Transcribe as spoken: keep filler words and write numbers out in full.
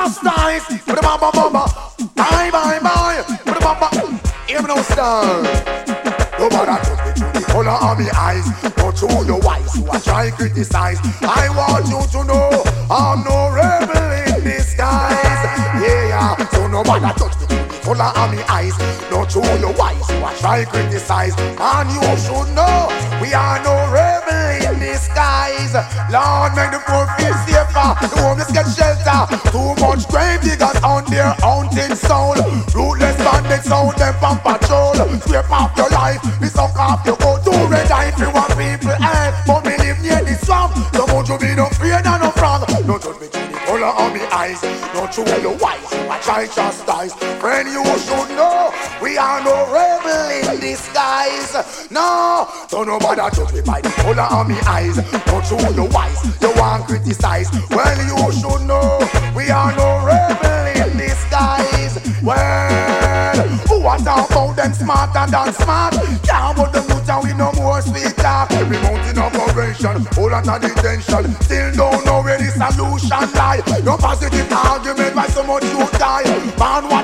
chastise. With the mama mama, bye bye bye. With the mama, hear me now stand. No matter just me through the color of me eyes, but through your eyes, who I try criticize. I want you to know I'm no rebel in disguise. Yeah, so no matter touch me through the color of me eyes, not through your eyes, who I try criticize. And you should know we are no rebel in disguise. Lord, make the poor feel safer, the homeless get shelter. Too much grave diggers on their haunted soul. Ruthless bandits out them on patrol. Scrape off your life, we suck off your go to red eye. If you want people help, but me live near the swamp. So won't you be no afraid and no frog. No judge me through the color of me eyes, no through your wise, I try chastise. Friend, you should know we are no rebel in disguise. No, so nobody judge me by the color of me eyes, no through your wise, you want criticize. Well, you should know we are no rebel in disguise. Well, who are talk about them smarter than smart? Can't put them good and we no more sweet talk. Every mountain operation, whole lot of detention. Still don't know where the solution lie. No positive argument why so much you die. Man, what